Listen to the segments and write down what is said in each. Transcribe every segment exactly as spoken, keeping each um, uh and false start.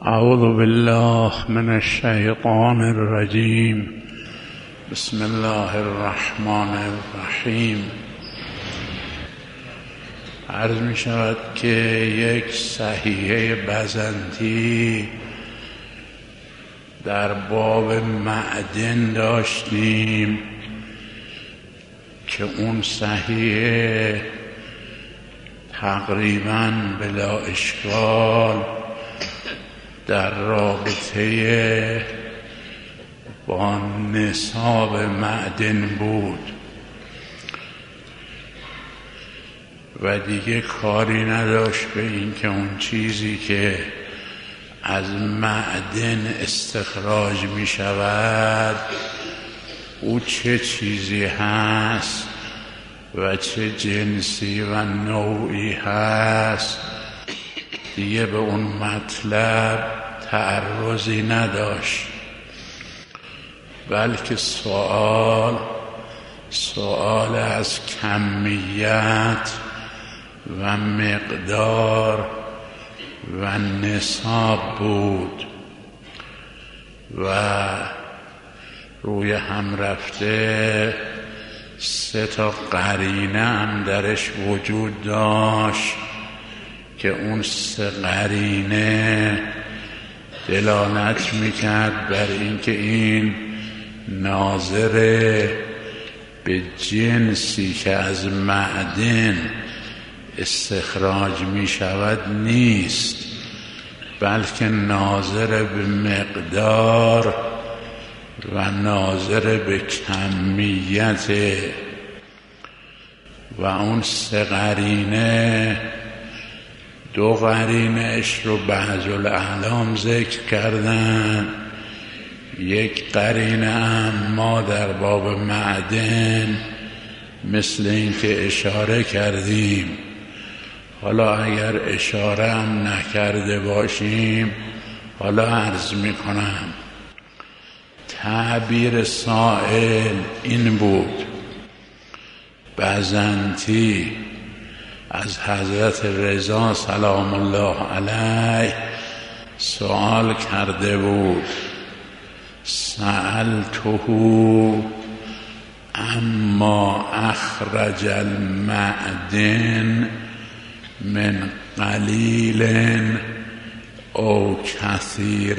أعوذ بالله من الشيطان الرجيم. بسم الله الرحمن الرحیم. عرض می شود که یک صحیحه بزنطی در باب معدن داشتیم که اون صحیحه تقریباً بلا اشکال در رابطه با نصاب معدن بود و دیگه کاری نداشت به این که اون چیزی که از معدن استخراج می شود او چه چیزی هست و چه جنسی و نوعی هست. دیگه به اون مطلب تعرضی نداشت، بلکه سوال سوال از کمیت و مقدار و نصاب بود و روی هم رفته سه تا قرینه هم درش وجود داشت که اون سه قرینه دلالت میکرد بر اینکه این ناظر به جنسی که از معدن استخراج میشود نیست، بلکه ناظر به مقدار و ناظر به کمیت. و اون سه قرینه، دو قرینش رو بعض الاعلام ذکر کردن، یک قرینه هم ما در باب معدن مثل این که اشاره کردیم. حالا اگر اشاره هم نکرده باشیم حالا عرض می کنم. تعبیر سائل این بود: بزنطی از حضرت رضا سلام الله علیه سوال کرده بود، سألته اما اخرج المعدن من قلیل او کثیر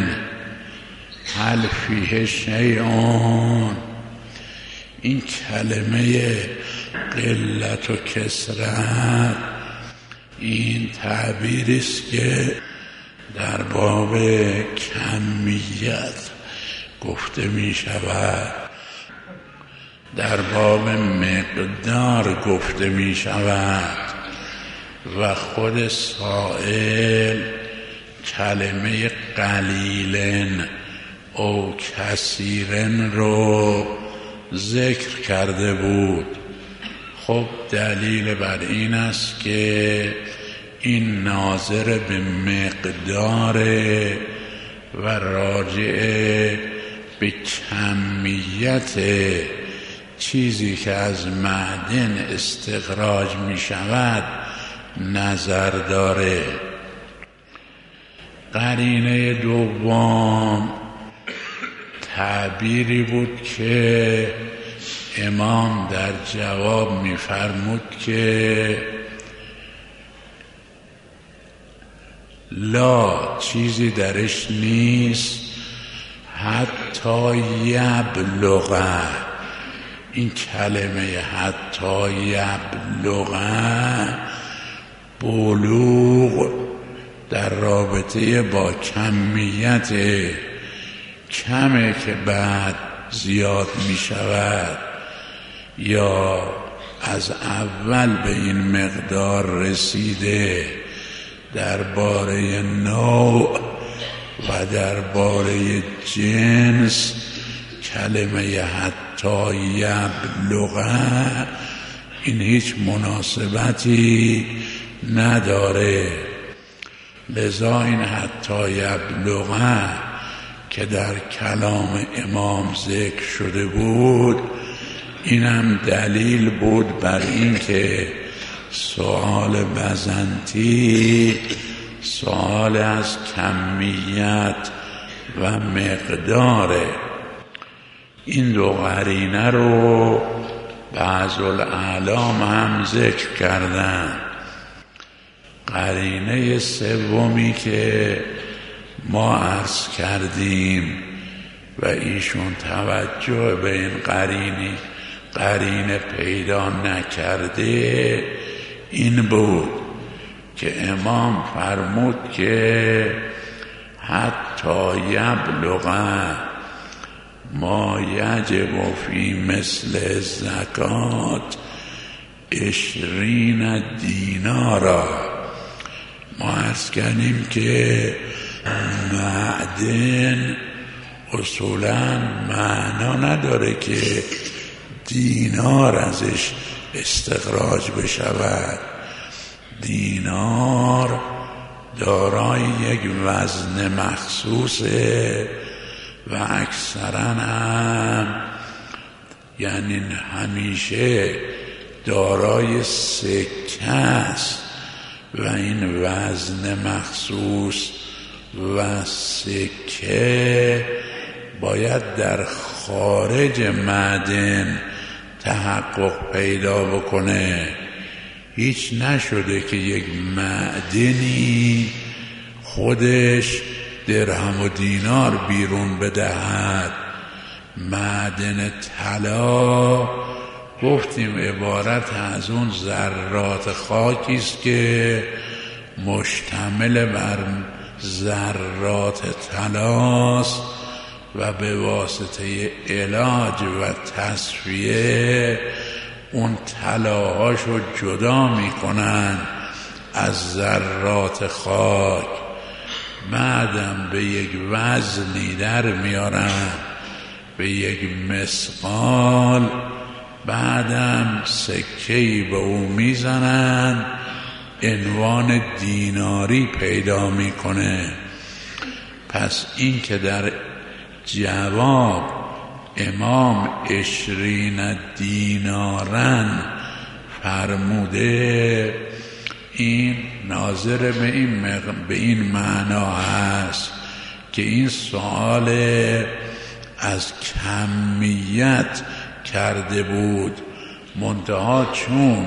هل فیه شیء. این کلمه قلت و کثرت این تعبیری است که در باب کمیت گفته می شود، در باب مقدار گفته می شود و خود سائل کلمه قلیلن او کثیرن رو ذکر کرده بود. خب دلیل بر این است که این ناظر به مقدار و راجع به کمیت چیزی که از معدن استخراج می شود نظر داره. قرینه دوم تعبیری بود که امام در جواب می فرمود که لا، چیزی درش نیست، حتی یبلغ. این کلمه حتی یبلغ بلوغ در رابطه با کمیت کمه که بعد زیاد می شود یا از اول به این مقدار رسیده. درباره نوع و درباره جنس کلمه حتی یبلغ این هیچ مناسبتی نداره. لذا این حتی یبلغ که در کلام امام ذکر شده بود اینم دلیل بود بر این که سؤال بزنطی سوال از کمیت و مقداره. این دو قرینه رو بعض الاعلام هم ذکر کردن. قرینه سومی که ما عرض کردیم و ایشون توجه به این قرینه قرینه پیدا نکرده این بود که امام فرمود که حتی یبلغ ما یجب فی مثل زکات عشرین دینارا. ما عرض کردیم که معدن اصولا معنا نداره که دینار ازش استخراج بشود. دینار دارای یک وزن مخصوصه و اکثرا هم یعنی همیشه دارای سکه است و این وزن مخصوص و سکه باید در خارج معدن تحقق پیدا بکنه. هیچ نشده که یک معدنی خودش درهم و دینار بیرون بدهد. معدن طلا گفتیم عبارت از اون ذرات خاکی است که مشتمل بر ذرات طلاست و به واسطه علاج و تصفیه اون طلاهاشو جدا میکنن از ذرات خاک. بعدم به یک وزنی در میارن، به یک مسقال، بعدم سکه‌ای به او میزنن، عنوان دیناری پیدا میکنه. پس این که در جواب امام عشرین دینارن فرموده، این ناظر به این, مق... به این معنا هست که این سوال از کمیت کرده بود، منتها چون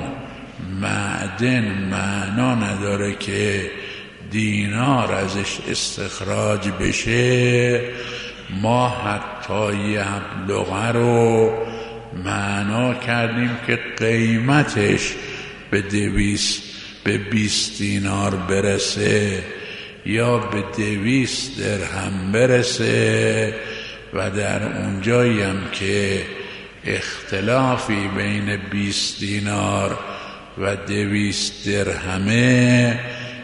معدن معنا نداره که دینار ازش استخراج بشه، ما حتی یبلغه رو معنا کردیم که قیمتش به دویست به بیست دینار برسه یا به دویست درهم برسه و در اونجایی هم که اختلافی بین بیست دینار و دویست درهمه،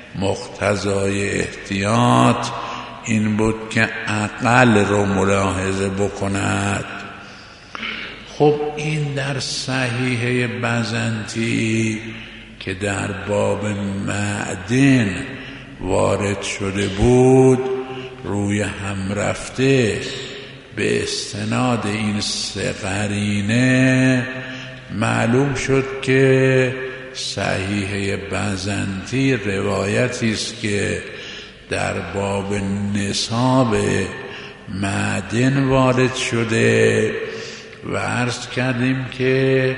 مقتضای احتیاط این بود که اقل رو ملاحظه بکند. خب این در صحیحه بزنطی که در باب معدن وارد شده بود روی هم رفته، به استناد این سه قرینه معلوم شد که صحیحه بزنطی روایتی است که در باب نصاب معدن وارد شده و عرض کردیم که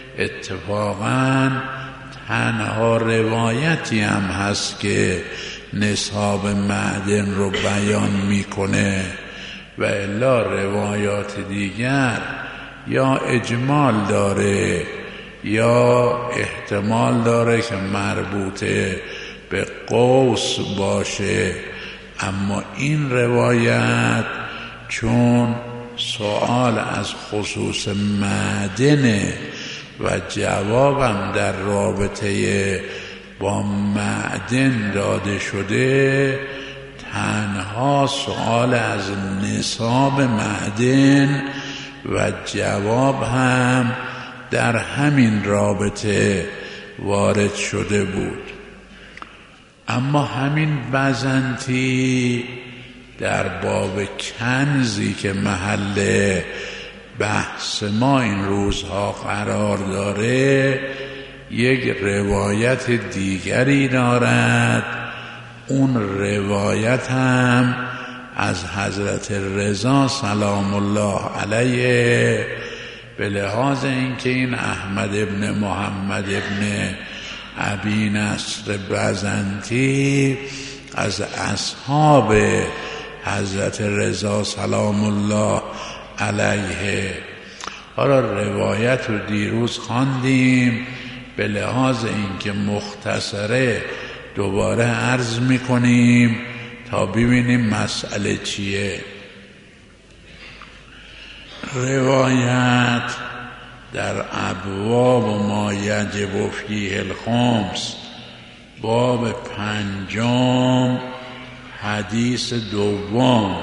اتفاقاً تنها روایتی هم هست که نصاب معدن رو بیان میکنه و الا روایات دیگر یا اجمال داره یا احتمال داره که مربوطه به قوس باشه. اما این روایت چون سوال از خصوص معدنه و جوابم در رابطه با معدن داده شده، تنها سوال از نصاب معدن و جواب هم در همین رابطه وارد شده بود. اما همین بزنطی در باب کنزی که محل بحث ما این روزها قرار داره یک روایت دیگری دارد اون روایت هم از حضرت رضا سلام الله علیه به لحاظ اینکه این احمد ابن محمد ابن ابی نصر بزنطی از اصحاب حضرت رضا سلام الله علیه. حالا روایت رو دیروز خواندیم، به لحاظ اینکه مختصره دوباره عرض میکنیم تا ببینیم مسئله چیه. روایت در ابواب ما یجب فیه الخمس، باب پنجم، حدیث دوم،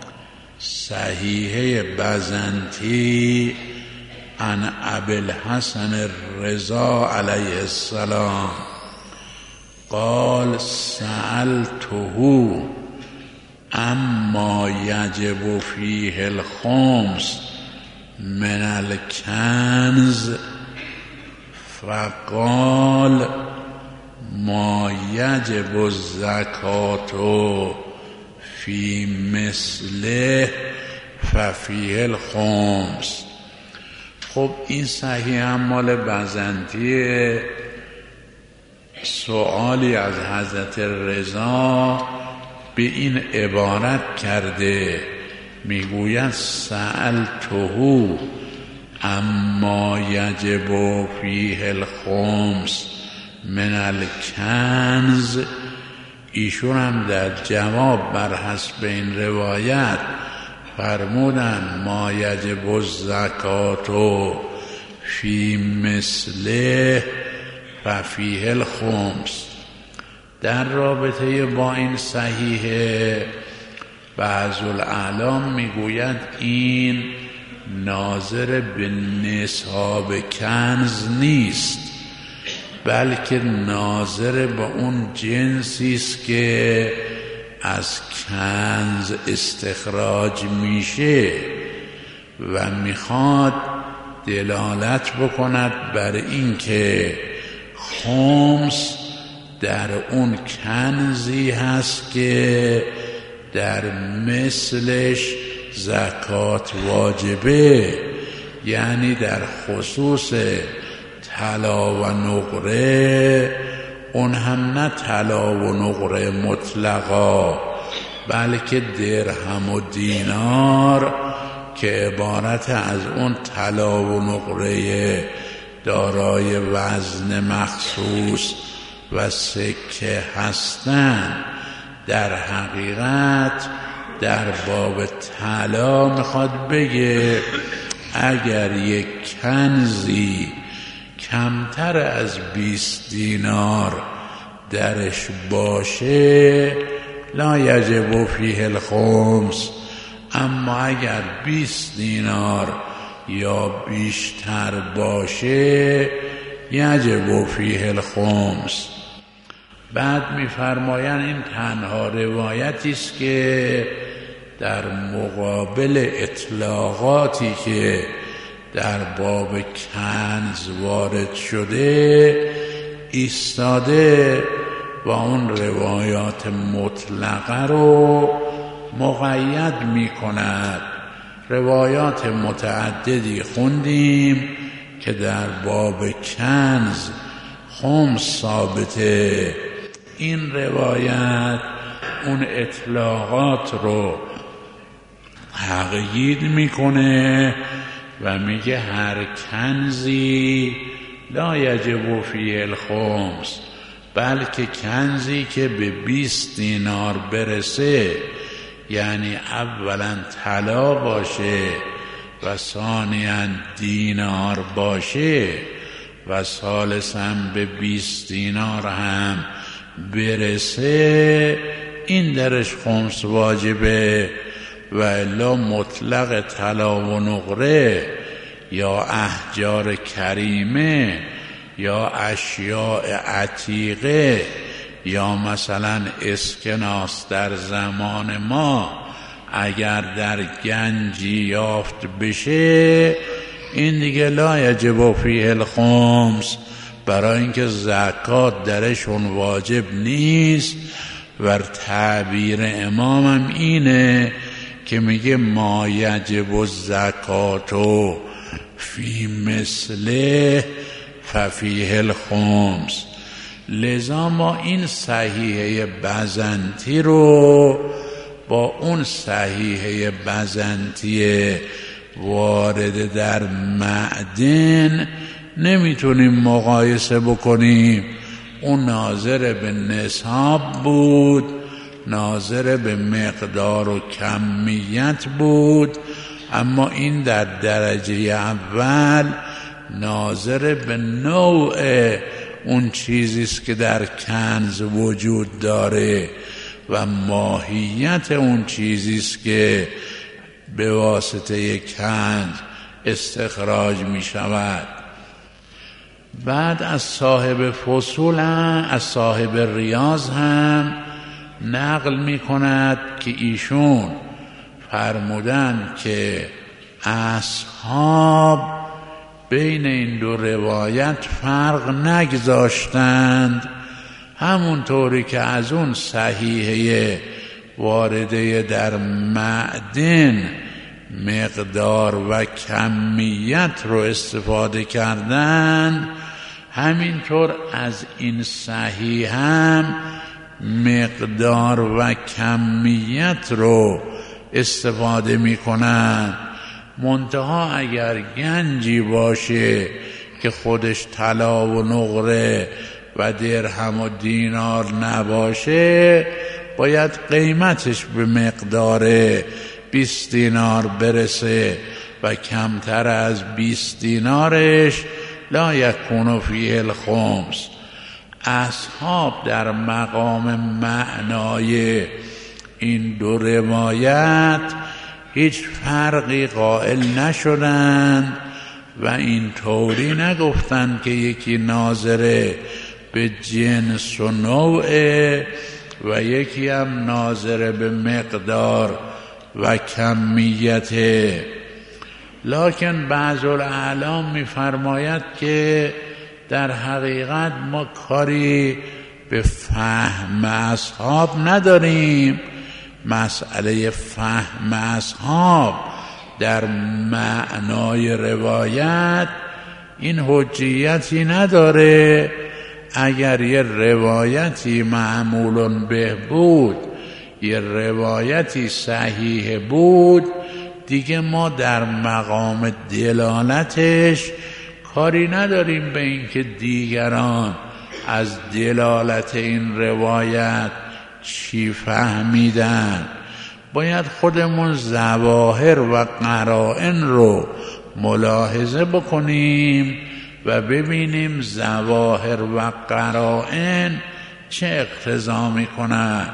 صحیحه بزنطی عن ابی الحسن الرضا علیه السلام قال سألته اما یجب فیه الخمس من الکنز فقال ما یجب الزکات فی مثله ففیه الخمس. خب این صحیح هم مال بزنطیه. سوالی از حضرت رضا به این عبارت کرده، میگوید سألته اما یجب فیه الخمس من الکنز. ایشون هم در جواب بر حسب این روایت فرمودن ما یجب الزکات فی مثله ففیه الخمس. در رابطه با این صحیحه بعض الاعلام میگوید این ناظر به نصاب کنز نیست، بلکه ناظر به اون جنسی است که از کنز استخراج میشه و میخواد دلالت بکند بر این که خمس در اون کنزی هست که در مثلش زکات واجبه، یعنی در خصوص طلا و نقره، اون هم نه طلا و نقره مطلقا بلکه درهم و دینار که عبارت از اون طلا و نقره دارای وزن مخصوص و سکه هستند. در حقیقت در باب طلا میخواد بگه اگر یک کنزی کمتر از بیست دینار درش باشه لا یجب فیه الخمس، اما اگر بیست دینار یا بیشتر باشه یجب فیه الخمس. بعد می‌فرمایند این تنها روایتی است که در مقابل اطلاقاتی که در باب کنز وارد شده ایستاده و اون روایات مطلقه رو مقید می کند. روایات متعددی خوندیم که در باب کنز خمس ثابته. این روایت اون اطلاقات رو تقیید میکنه و میگه هر کنزی لا یجب فیه الخمس، بلکه کنزی که به بیست دینار برسه، یعنی اولا طلا باشه و ثانیاً دینار باشه و ثالثاً به بیست دینار هم برسه، این درش خمس واجبه. و الا مطلق طلا و نقره یا احجار کریمه یا اشیاء عتیقه یا مثلا اسکناس در زمان ما اگر در گنجی یافت بشه این دیگه لا یجب فیه الخمس، برای اینکه زکات درشون واجب نیست و تعبیر امامم اینه که میگه ما یجب الزکات فی مثله ففیه الخمس. لذا ما این صحیحه بزنطی رو با اون صحیحه بزنطی وارد در معدن نمیتونیم مقایسه بکنیم. اون ناظر به نصاب بود، ناظر به مقدار و کمیت بود، اما این در درجه اول ناظر به نوع اون چیزیست که در کنز وجود داره و ماهیت اون چیزیست که به واسطه کنز استخراج می شود. بعد از صاحب فصول هم، از صاحب ریاض هم نقل می کند که ایشون فرمودن که اصحاب بین این دو روایت فرق نگذاشتند، همونطوری که از اون صحیحه وارده در معدن مقدار و کمیت رو استفاده کردند، همینطور از این صحیح هم مقدار و کمیت رو استفاده می کنند. منتها اگر گنجی باشه که خودش طلا و نقره و درهم و دینار نباشه، باید قیمتش به مقدار بیست دینار برسه و کمتر از بیست دینارش لا یکون فیه الخمس. اصحاب در مقام معنای این دو روایت هیچ فرقی قائل نشدند و این طوری نگفتند که یکی ناظره به جنس و نوعه و یکی هم ناظره به مقدار و کمیته. لکن بعض الاعلام می‌فرماید که در حقیقت ما کاری به فهم اصحاب نداریم. مسئله فهم اصحاب در معنای روایت این حجیتی نداره. اگر یه روایتی معمول به بود، یه روایتی صحیح بود، دیگه ما در مقام دلالتش کاری نداریم به این که دیگران از دلالت این روایت چی فهمیدن. باید خودمون ظواهر و قرائن رو ملاحظه بکنیم و ببینیم ظواهر و قرائن چه اقتضا میکنند.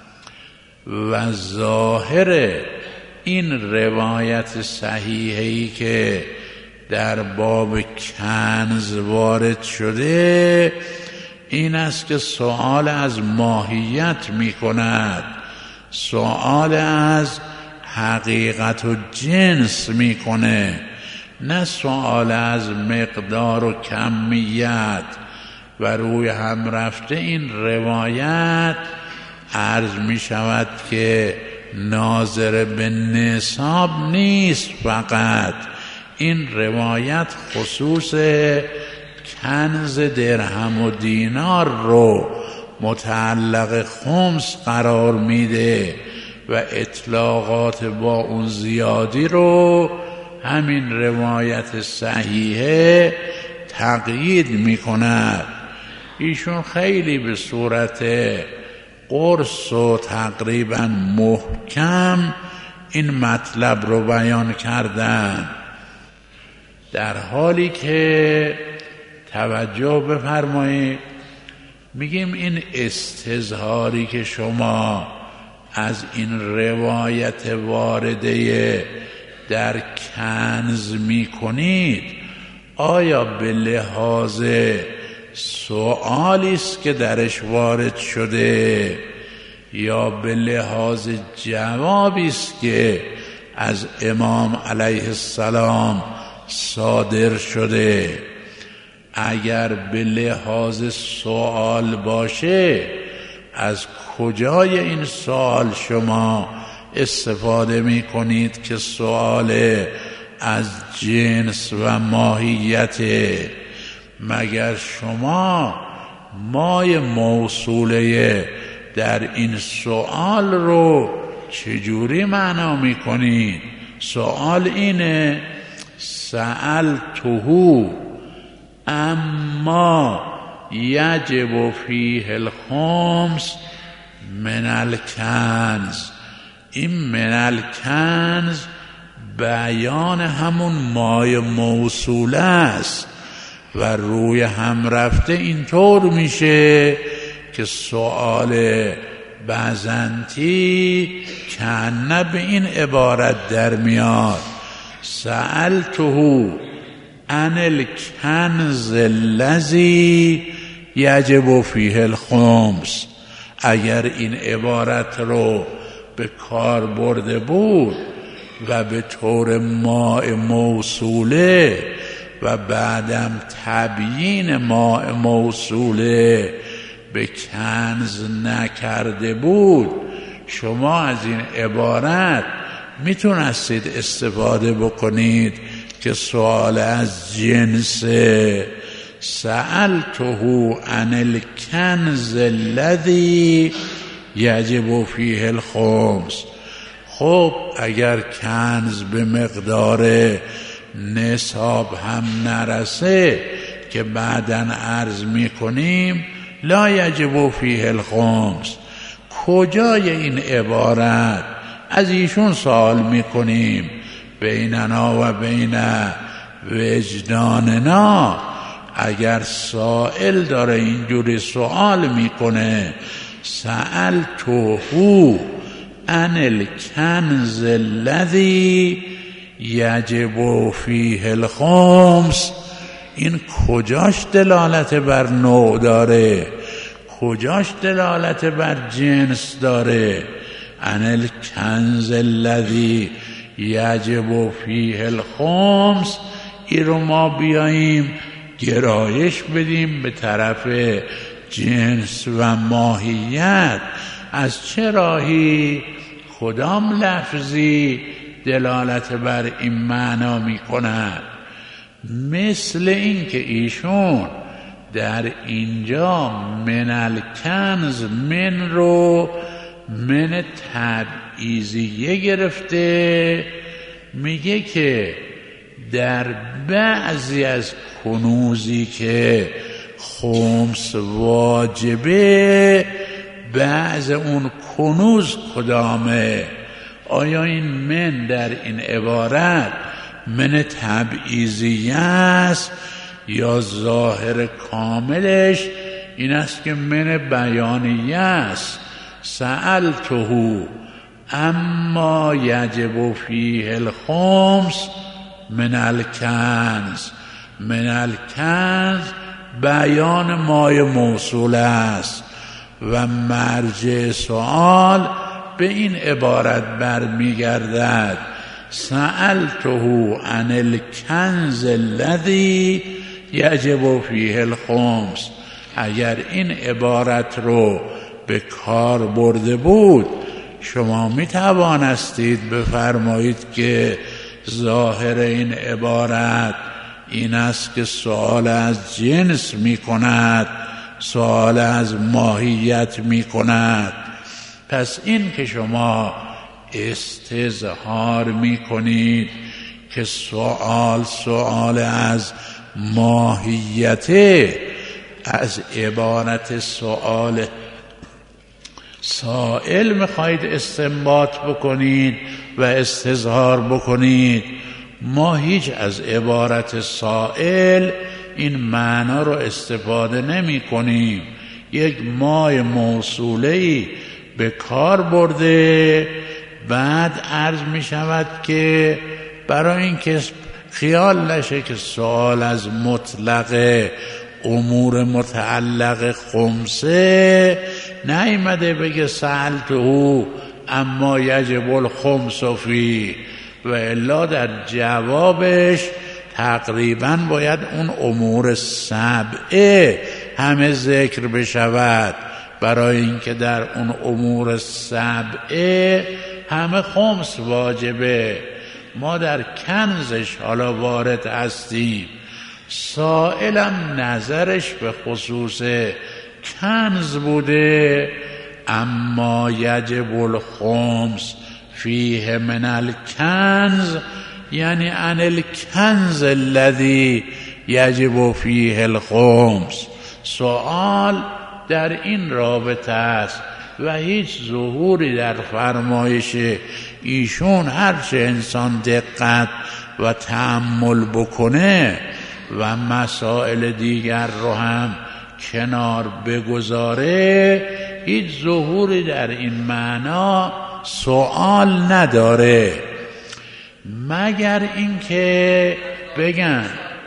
و ظاهر این روایت صحیحی که در باب کنز وارد شده این است که سؤال از ماهیت می کند، سؤال از حقیقت و جنس می کنه، نه سؤال از مقدار و کمیت. و روی هم رفته این روایت عرض می شود که ناظر به نصاب نیست، فقط این روایت خصوص کنز درهم و دینار رو متعلق خمس قرار میده و اطلاقات با اون زیادی رو همین روایت صحیحه تقیید میکند. ایشون خیلی به صورت قرص و تقریبا محکم این مطلب رو بیان کردن، در حالی که توجه بفرمایید میگیم این استظهاری که شما از این روایت وارده در کنز میکنید آیا به لحاظ سؤالی است که درش وارد شده یا به لحاظ جوابی است که از امام علیه السلام صادر شده؟ اگر به لحاظ سؤال باشه از کجای این سوال شما استفاده می کنید که سوال از جنس و ماهیت؟ مگر شما مای موصوله در این سوال رو چجوری معنا می کنید؟ سوال اینه سألته اما یجب فیه الخمس من الکنز. این من الکنز بیان همون مای موصوله است و روی هم رفته اینطور میشه که سؤال بزنتی کنه به این عبارت در میاد سألته عن الکنز الذی یجب فیه الخمس. اگر این عبارت رو به کار برده بود و به طور ماء موصوله و بعدم تبیین ماء موصوله به کنز نکرده بود، شما از این عبارت میتونستید استفاده بکنید که سوال از جنس سألته عن الکنز الذی یجب فیه الخمس. خب اگر کنز به مقدار نصاب هم نرسه که بعداً عرض میکنیم لا یجب فیه الخمس، کجای این عبارت؟ از ایشون سوال میکنیم بیننا و بین وجداننا. اگر سائل داره اینجوری سوال میکنه سألته عن الکنز الذی یجب فیه الخمس، این کجاش دلالت بر نوع داره؟ کجاش دلالت بر جنس داره؟ عن الکنز الذی یجب فیه الخمس، این رو ما بیاییم گرایش بدیم به طرف جنس و ماهیت. از چه راهی؟ کدام لفظی دلالت بر این معنا می کند؟ مثل این که ایشون در اینجا من الکنز من رو من تبعیضیه گرفته، میگه که در بعضی از کنوزی که خمس واجبه بعض اون کنوز کدامه؟ آیا این من در این عبارت من تبعیضیه است یا ظاهر کاملش این است که من بیانیه است؟ سألته اما یجب فیه الخمس من الکنز. من الکنز بیان مای موصول است و مرجع سوال به این عبارت برمیگردد سألته عن الکنز الذی یجب فیه الخمس. اگر این عبارت رو به کار برده بود شما می توانستید بفرمایید که ظاهر این عبارت این است که سوال از جنس می کند، سوال از ماهیت می کند. پس این که شما استظهار می کنید که سوال سوال از ماهیت، از عبارت سوال سائل میخواید استنباط بکنید و استظهار بکنید. ما هیچ از عبارت سائل این معنا رو استفاده نمی کنیم. یک مای موصوله‌ای به کار برده، بعد عرض می شود که برای اینکه خیال نشه که سوال از مطلق امور متعلق خمسه نیامده بگه سألته اما یجب الخمس فی، و الا در جوابش تقریبا باید اون امور سبعه همه ذکر بشود برای اینکه در اون امور سبعه همه خمس واجبه. ما در کنزش حالا وارد هستیم. سائلم نظرش به خصوص کنز بوده، اما یجب الخمس فیه من الکنز، یعنی عن الکنز الذی یجب فیه الخمس. سوال در این رابطه است و هیچ ظهوری در فرمایش ایشون هرچه انسان دقت و تأمل بکنه و مسائل دیگر رو هم کنار بگذاره، هیچ ظهوری در این معنا سوال نداره، مگر اینکه بگن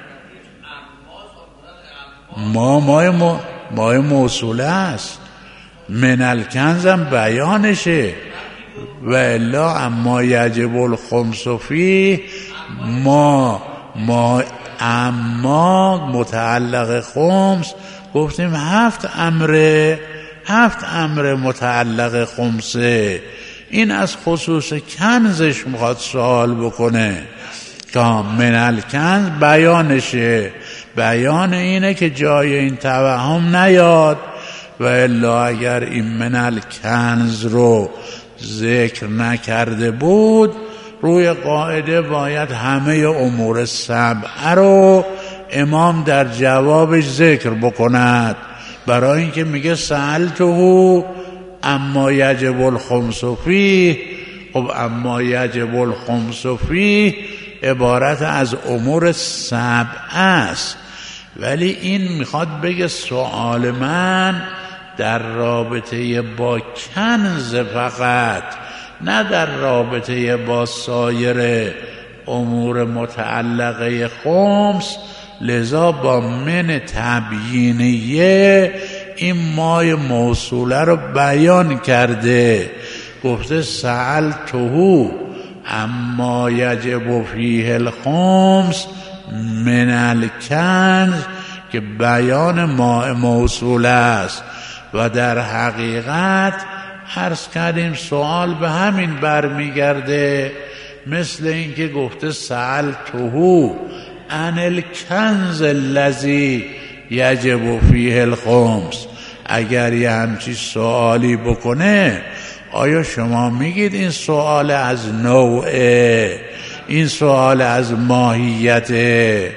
ما مای مو مای موصوله است، من الکنزم بیانشه، و الا اما یجب الخمس فیه ما ما اما متعلق خمس گفتیم هفت امره، هفت امر متعلق خمسه. این از خصوص کنزش میخواد سوال بکنه که من الکنز بیانشه، بیان اینه که جای این توهم نیاد، و الا اگر این من الکنز رو ذکر نکرده بود روی قاعده باید همه امور سبعه رو امام در جوابش ذکر بکند، برای اینکه میگه سألته اما یجب الخمس فیه. خب اما یجب الخمس فیه عبارت از امور سبعه است، ولی این میخواد بگه سوال من در رابطه با کنز فقط، نه در رابطه با سایر امور متعلقه خمس. لذا با من تبیینیه این مای موصوله رو بیان کرده، گفته سألته اما یجب فیه الخمس من الکنز، که بیان ما موصوله است. و در حقیقت عرض کردیم سوال به همین برمیگرده، مثل اینکه گفته سألته عن الکنز الذی یجب فیه الخمس. اگر یه همچی سوالی بکنه، آیا شما میگید این سوال از نوعه، این سوال از ماهیته؟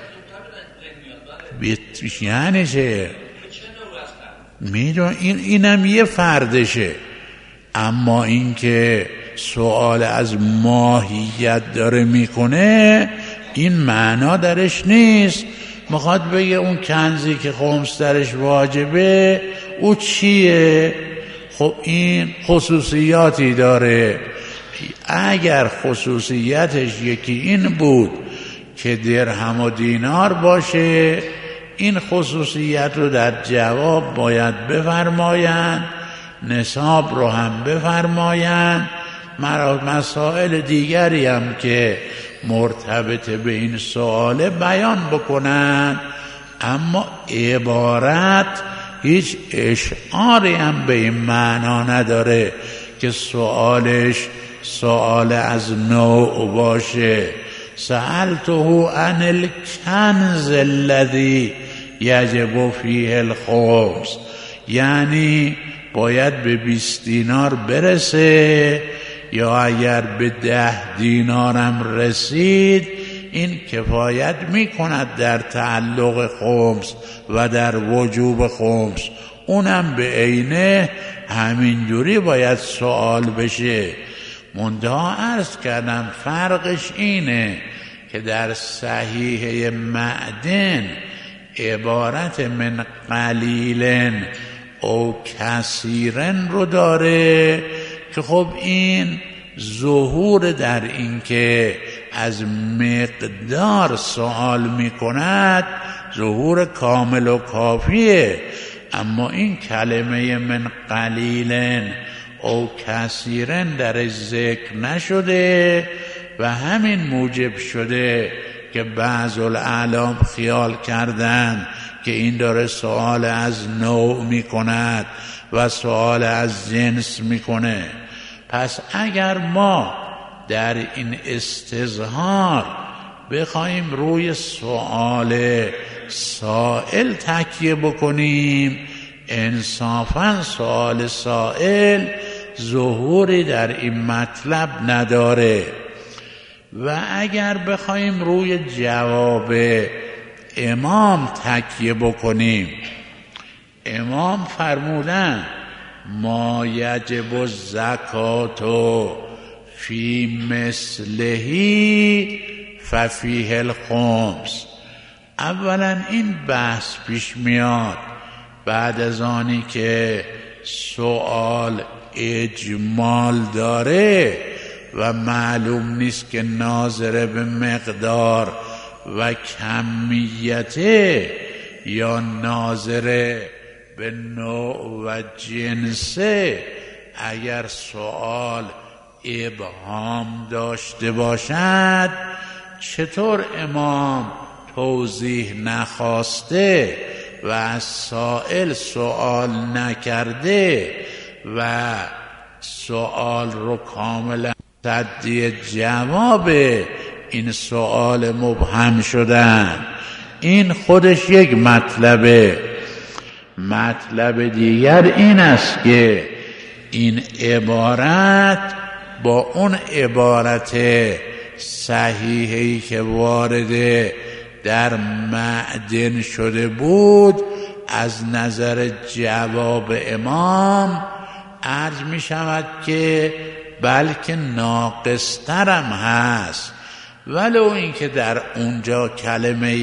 یعنی چه؟ میدون این اینم یه فردشه، اما اینکه سوال از ماهیت داره میکنه این معنا درش نیست. میخواد بگه اون کنزی که خمس درش واجبه او چیه؟ خب این خصوصیاتی داره. اگر خصوصیتش یکی این بود که درهم و دینار باشه، این خصوصیت رو در جواب باید بفرمایند، نصاب رو هم بفرمایند، مسائل دیگری هم که مرتبط به این سوال بیان بکنند. اما عبارت هیچ اشعاری هم به این معنا نداره که سوالش سوال از نوع باشه. سألته عن الکنز الذی یجب فیه الخمس، یعنی باید به بیست دینار برسه، یا اگر به ده دینارم رسید این کفایت می کند در تعلق خمس و در وجوب خمس. اونم به عینه همینجوری باید سوال بشه. منتها عرض کردم فرقش اینه که در صحیحه معدن عبارت من قلیلن او کثیرن رو داره که خب این ظهور در این که از مقدار سوال می کند ظهور کامل و کافیه. اما این کلمه من قلیلن او کثیرن در ذکر نشده و همین موجب شده که بعض الاعلام خیال کردن که این داره سوال از نوع میکند و سوال از جنس میکنه. پس اگر ما در این استظهار بخوایم روی سوال سائل تکیه بکنیم، انصافاً سوال سائل ظهوری در این مطلب نداره. و اگر بخوایم روی جواب امام تکیه بکنیم، امام فرمودن ما یجب الزکات فی مثلهی ففیه الخمس. اولا این بحث پیش میاد بعد از آنی که سوال اجمال داره و معلوم نیست که ناظر به مقدار و کمیته یا ناظر به نوع و جنسه. اگر سوال ابهام داشته باشد چطور امام توضیح نخواسته و از سائل سوال نکرده و سوال رو کاملا تدی جواب این سوال مبهم شدن؟ این خودش یک مطلبه. مطلب دیگر این است که این عبارت با اون عبارت صحیحی که وارد در معدن شده بود از نظر جواب امام عرض می شود که بلکه ناقصترم هست، ولو اینکه در اونجا کلمه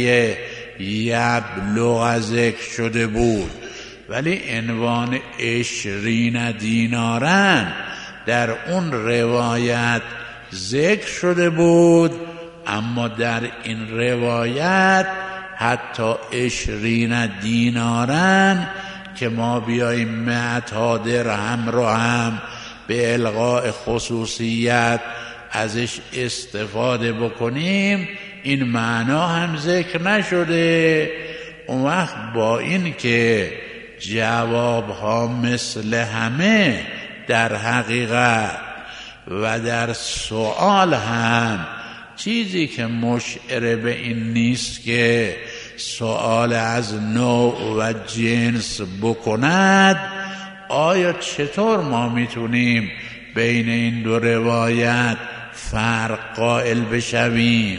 یبلغ ذکر شده بود، ولی عنوان عشرین دینارن در اون روایت ذکر شده بود، اما در این روایت حتی عشرین دینارن که ما بیاییم مئتا درهم رو هم به الغاء خصوصیت ازش استفاده بکنیم این معنا هم ذکر نشده. اون وقت با این که جواب ها مثل همه در حقیقت و در سوال هم چیزی که مشعر به این نیست که سوال از نوع و جنس بکند، آیا چطور ما میتونیم بین این دو روایت فرق قائل بشویم؟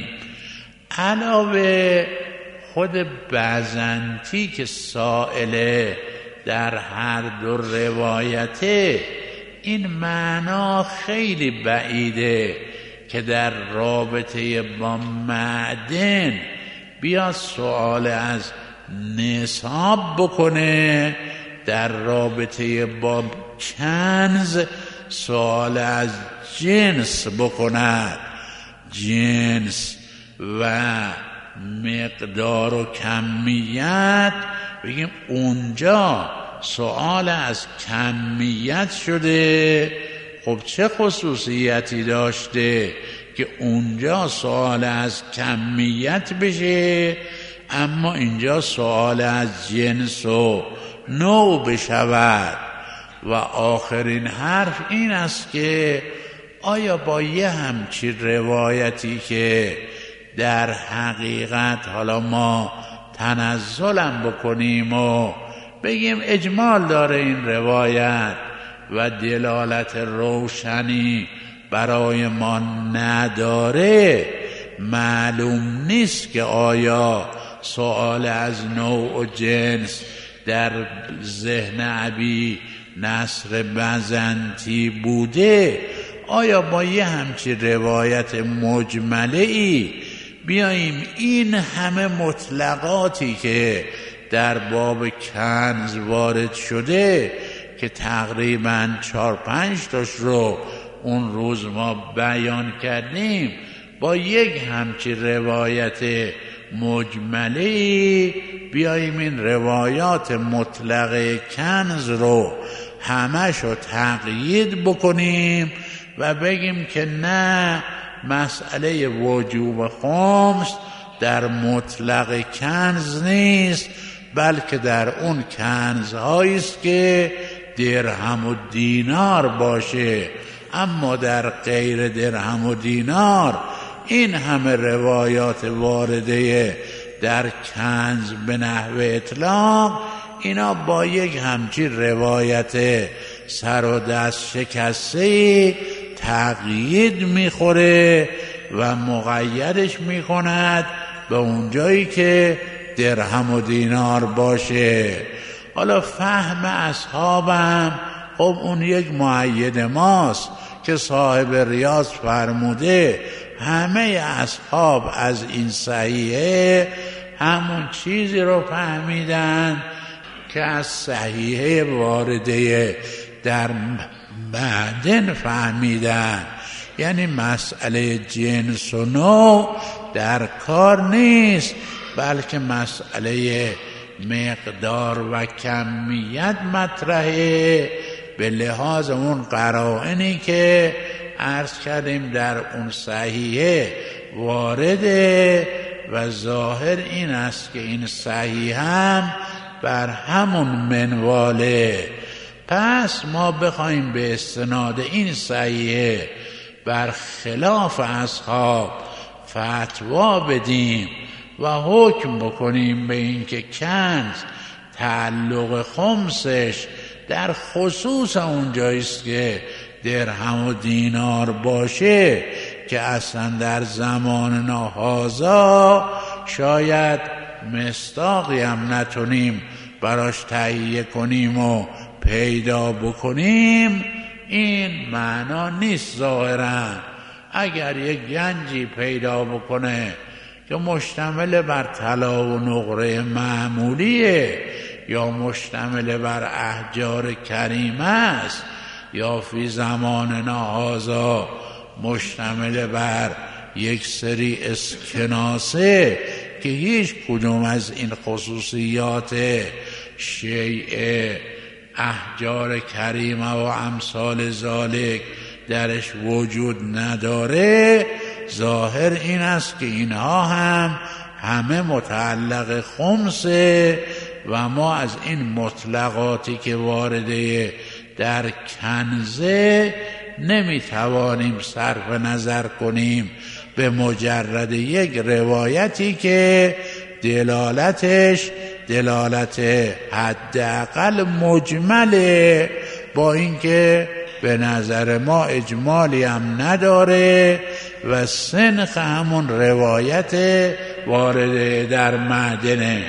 علاوه خود بزنطی که سائله در هر دو روایته این معنا خیلی بعیده که در رابطه با معدن بیا سوال از نصاب بکنه، در رابطه با کنز سوال از جنس بکند. جنس و مقدار و کمیت بگیم اونجا سوال از کمیت شده، خب چه خصوصیتی داشته که اونجا سوال از کمیت بشه اما اینجا سوال از جنس و نوع بشود؟ و آخرین حرف این است که آیا با یه همچین روایتی که در حقیقت حالا ما تنزلم بکنیم و بگیم اجمال داره این روایت و دلالت روشنی برای ما نداره، معلوم نیست که آیا سوال از نوع و جنس در ذهن ابی نصر بزنطی بوده، آیا با یه همچین روایت مجمله ای بیاییم این همه مطلقاتی که در باب کنز وارد شده که تقریباً چهار پنج تاش رو اون روز ما بیان کردیم، با یک همچین روایت مجملی بیاییم این روایات مطلقه کنز رو همشو تقیید بکنیم و بگیم که نه، مسئله وجوب خمس در مطلق کنز نیست، بلکه در اون کنزهایی است که درهم و دینار باشه. اما در غیر درهم و دینار این همه روایات وارده در کنز به نحو اطلاق، اینا با یک همچین روایت سر و دست شکسته تقیید میخوره و مقیدش میکند به اونجایی که درهم و دینار باشه. حالا فهم اصحابم خب اون یک مؤید ماست که صاحب ریاض فرموده همه اصحاب از این صحیحه همون چیزی رو فهمیدن که از صحیحه وارده در معدن فهمیدن. یعنی مسئله جنس و نوع در کار نیست، بلکه مسئله مقدار و کمیت مطرحه به لحاظ اون قرائنی که عرض کردیم در اون صحیحه وارده و ظاهر این است که این صحیح هم بر همون منواله. پس ما بخوایم به استناد این صحیحه بر خلاف اصحاب فتوا بدیم و حکم بکنیم به این که کنز تعلق خمسش در خصوص اونجاییست که درهم و دینار باشه، که اصلا در زمان هذا شاید مصداقی هم نتونیم براش تهیه کنیم و پیدا بکنیم، این معنا نیست. ظاهرا اگر یک گنجی پیدا بکنه که مشتمل بر طلا و نقره معمولیه یا مشتمل بر احجار کریمه است یا فی زماننا هذا مشتمل بر یک سری اسکناسه که هیچ کدوم از این خصوصیات شیء احجار کریمه و امثال ذالک درش وجود نداره، ظاهر این است که اینها هم همه متعلق خمسه و ما از این مطلقاتی که وارده در کنزه نمیتوانیم صرف نظر کنیم به مجرد یک روایتی که دلالتش دلالت حداقل مجمله، با اینکه به نظر ما اجمالی هم نداره و سنخ همون روایت وارده در معدنه.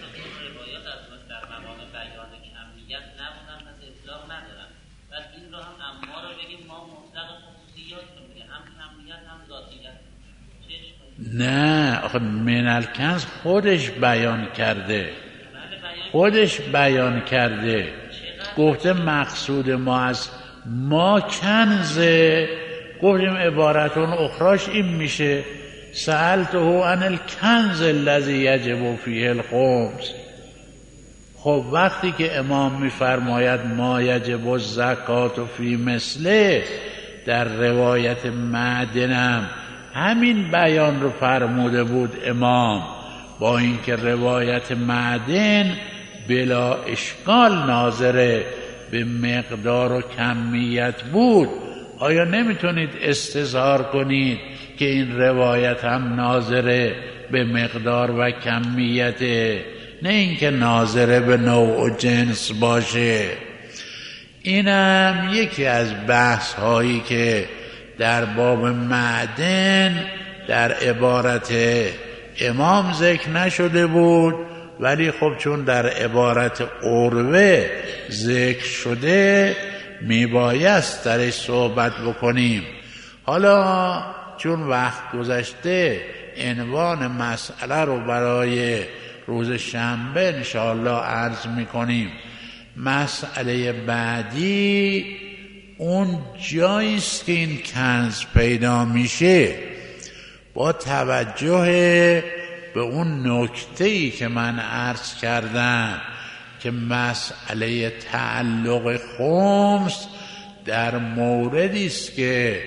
نه آخه من الکنز خودش بیان کرده خودش بیان کرده گفته مقصود ما از ما کنزه. گفتیم عبارتون اخراش این میشه سألته عن الکنز الذی یجب فیه الخمس. خب وقتی که امام میفرماید ما یجب الزکات فی مثله، در روایت معدنم همین بیان رو فرموده بود امام، با اینکه روایت معدن بلا اشکال ناظره به مقدار و کمیت بود. آیا نمیتونید استظهار کنید که این روایت هم ناظره به مقدار و کمیته، نه اینکه ناظره به نوع و جنس باشه؟ اینم یکی از بحث هایی که در باب معدن در عبارت امام ذکر نشده بود، ولی خب چون در عبارت عروه ذکر شده میبایست درش صحبت بکنیم. حالا چون وقت گذشته عنوان مسئله رو برای روز شنبه انشاءالله عرض میکنیم. مسئله بعدی اون جاییست که این کنز پیدا میشه. با توجه به اون نکته‌ای که من عرض کردم که مسئله تعلق خمس در موردی است که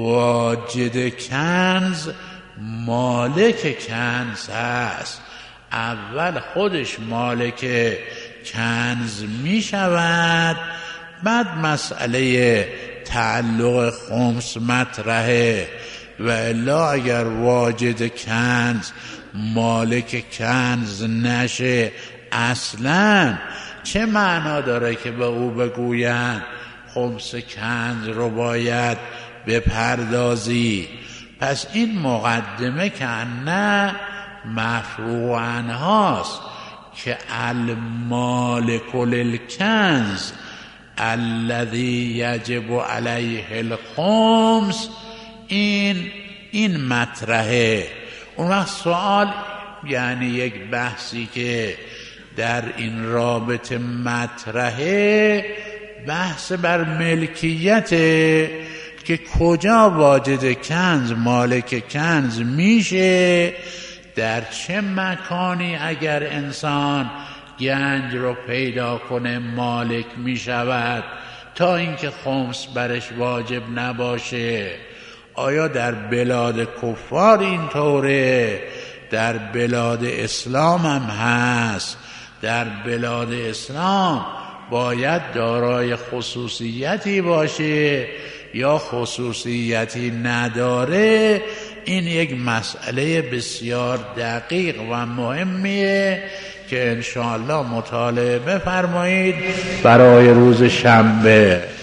واجد کنز مالک کنز هست، اول خودش مالک کنز می شود، بعد مسئله تعلق خمس مطرحه. و الا اگر واجد کنز مالک کنز نشه اصلا، چه معنا داره که به او بگویند خمس کنز رو باید بپردازی؟ پس این مقدمه که نه مفروع عنهاست که المالک للکنز الذی یجب علیه الخمس، این این مطرحه. اون وقت سوال، یعنی یک بحثی که در این رابطه مطرحه، بحث بر ملکیته که کجا واجد کنز مالک کنز میشه، در چه مکانی اگر انسان گنج رو پیدا کنه مالک میشود تا اینکه خمس برش واجب نباشه. آیا در بلاد کفار اینطوره؟ در بلاد اسلام هم هست. در بلاد اسلام باید دارای خصوصیتی باشه یا خصوصیتی نداره؟ این یک مسئله بسیار دقیق و مهمیه که انشاءالله مطالعه بفرمایید برای روز شنبه.